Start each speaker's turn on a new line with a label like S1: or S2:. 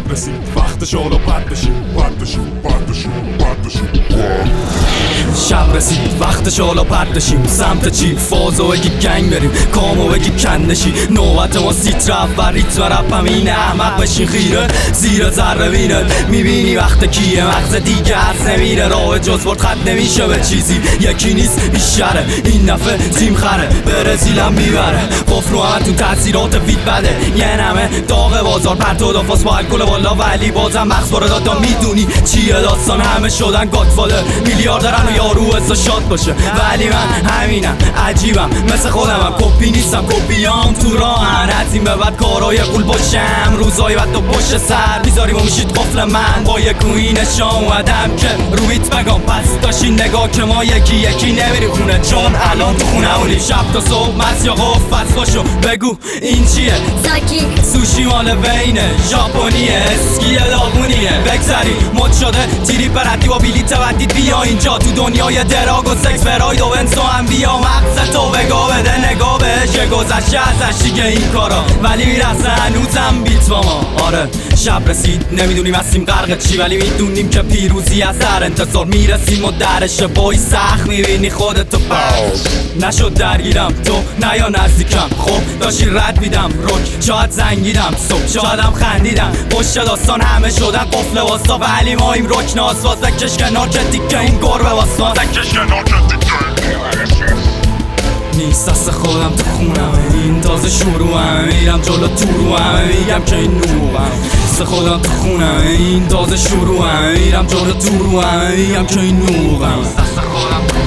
S1: رسید وقتش حالا پد بشیم شب رسید وقتش حالا پد بشیم سمت چی فازو بگی گنگ بریم کامو بگی کندشی نوبت ما سیت رفت و ریتم رپ همینه احمق بشین خیره زیر ذره بینت میبینی وقت کیه مغز دیگه از نمیره راه جز برد خط نمیشه به چیزی یکی نیست بیشتره این نفه تیم خره برزیلم میبره قفل رو همه تو تاثیرات وید بده یه نمه داغ بازار پرتو دافاس با الکل والا ولی بازم مغز باره دادا میدونی چیه داستان همه شدن گادفادر میلیاردرن و یارو حسا شاد باشه ولی من همینم عجیبم مثل خودمم کپی نیستم کپیام تو راهن از این به بعد کارای قول باشم روزای بعد تو پشت سر میذاریم و میشید قفل من با یک کوینش اومدم که رویت بگم پس داشتین نگاه که ما یکی نمیریم خونه چون الان تو خونمونی شب تا صبح مست یا قفت باشو بگو این چیه
S2: ساکی
S1: سوشی مال وینه ژاپنیه اسکی داغونیه بگذری مد شده تیری پردی با بلیت بدید بیا اینجا تو دنیای دراگ و سکس فراید و انسا هم بیا مغز تو بگاه بده نگاه بهش گذشته ازش دیگه این کارا ولی میرسه هنوزم بیت با ما آره شب رسید نمیدونیم هستیم غرق چی ولی میدونیم که پیروزی از هر انتظار میرسیم و درش بای سخت میبینی خودتو پس نشد درگیرم تو نه یا نزدیکم خب داشتی رد میدم رک شاید زنگیدم صبح شایدم خندیدم پشت داستان همه شدن قفل واسا ولی ما این رک ناسواز کش کنار که دیگه این گربه واسا نیست دست خودم تو خونمه این تازه شروعم میرم جلو تو روهم میگم که این نوبم دست خودم تو خونمه این تازه شروعم میرم جلو تو روهم میگم که این نوبم دست خودم